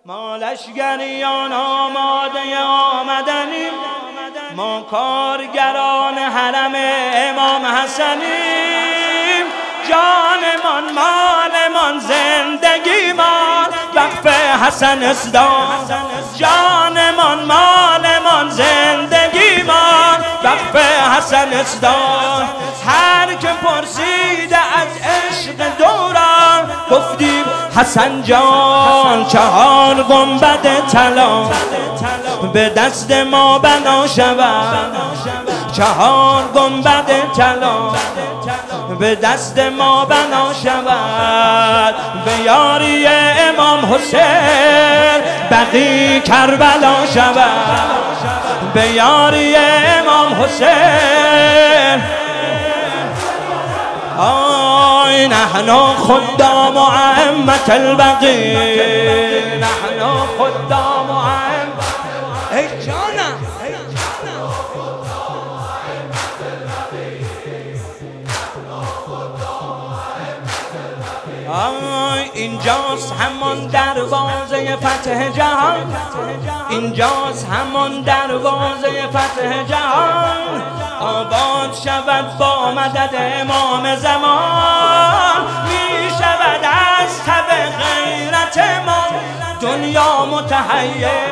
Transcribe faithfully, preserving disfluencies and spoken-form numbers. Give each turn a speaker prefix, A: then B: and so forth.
A: ما لشگریان آماده آمدنیم، ما کارگران حرم امام حسنیم. جانمان مالمان زندگیمان وقف حسن اسدان، جانمان مالمان زندگیمان وقف حسن اسدان. هر که پرسیده از عشق دوران گفتیم حسن جان، چهار گنبد طلا به دست ما بنا شود، چهار گنبد طلا به دست ما بنا شود. به یاری امام حسین بقی کربلا شود، به یاری امام حسین. آی نحن خدام ائمة البقی، نحن خدام ائمة. ای جانم آی اینجاست همان دروازه فتح جهان، اینجاست همان دروازه فتح جهان. آباد شود با مدد امام زمان، می شود از تب غیرت ما دنیا متحیر.